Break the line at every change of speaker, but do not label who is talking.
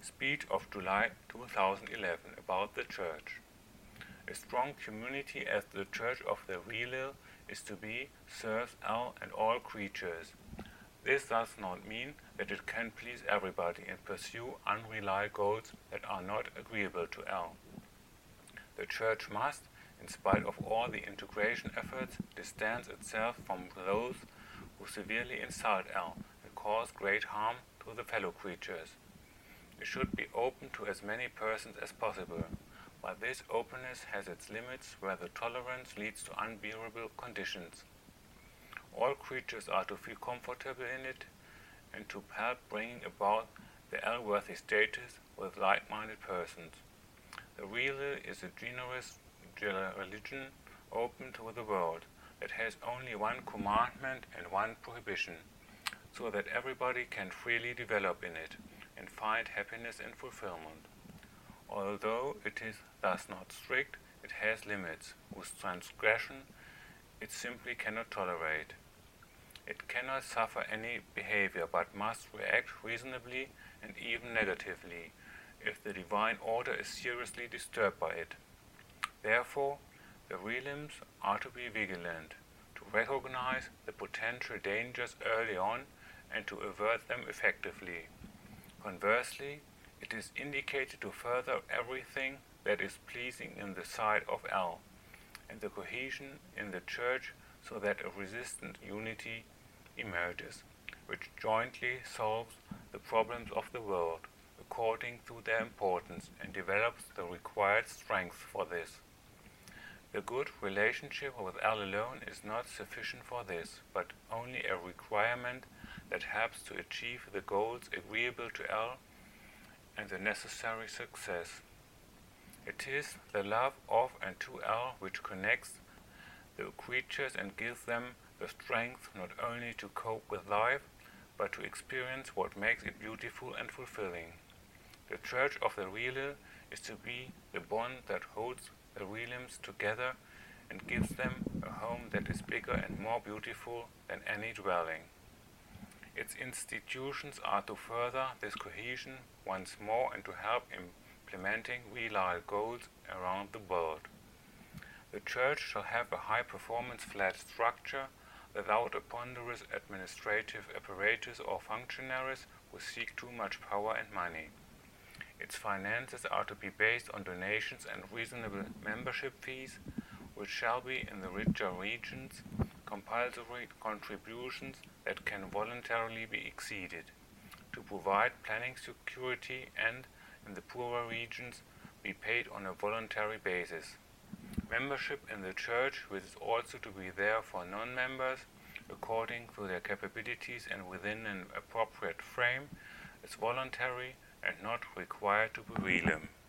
Speech of July 2011 about the Church. A strong community as the Church of the Real is to be, serves all and all creatures. This does not mean that it can please everybody and pursue unrealized goals that are not agreeable to all. The Church must, in spite of all the integration efforts, distance itself from those who severely insult all and cause great harm to the fellow creatures. It should be open to as many persons as possible, but this openness has its limits where the tolerance leads to unbearable conditions. All creatures are to feel comfortable in it and to help bringing about the all-worthy status with like-minded persons. The Real is a generous religion open to the world that has only one commandment and one prohibition, so that everybody can freely develop in it and find happiness and fulfillment. Although it is thus not strict, it has limits, whose transgression it simply cannot tolerate. It cannot suffer any behavior, but must react reasonably and even negatively, if the divine order is seriously disturbed by it. Therefore, the realms are to be vigilant, to recognize the potential dangers early on and to avert them effectively. Conversely, it is indicated to further everything that is pleasing in the sight of all, and the cohesion in the Church, so that a resistant unity emerges, which jointly solves the problems of the world according to their importance and develops the required strength for this. The good relationship with all alone is not sufficient for this, but only a requirement that helps to achieve the goals agreeable to all and the necessary success. It is the love of and to all which connects the creatures and gives them the strength not only to cope with life, but to experience what makes it beautiful and fulfilling. The Church of the Real is to be the bond that holds the realms together and gives them a home that is bigger and more beautiful than any dwelling. Its institutions are to further this cohesion once more and to help implementing real goals around the world. The Church shall have a high-performance flat structure without a ponderous administrative apparatus or functionaries who seek too much power and money. Its finances are to be based on donations and reasonable membership fees, which shall be in the richer regions compulsory contributions that can voluntarily be exceeded, to provide planning security, and in the poorer regions be paid on a voluntary basis. Membership in the Church, which is also to be there for non-members, according to their capabilities and within an appropriate frame, is voluntary and not required to be real.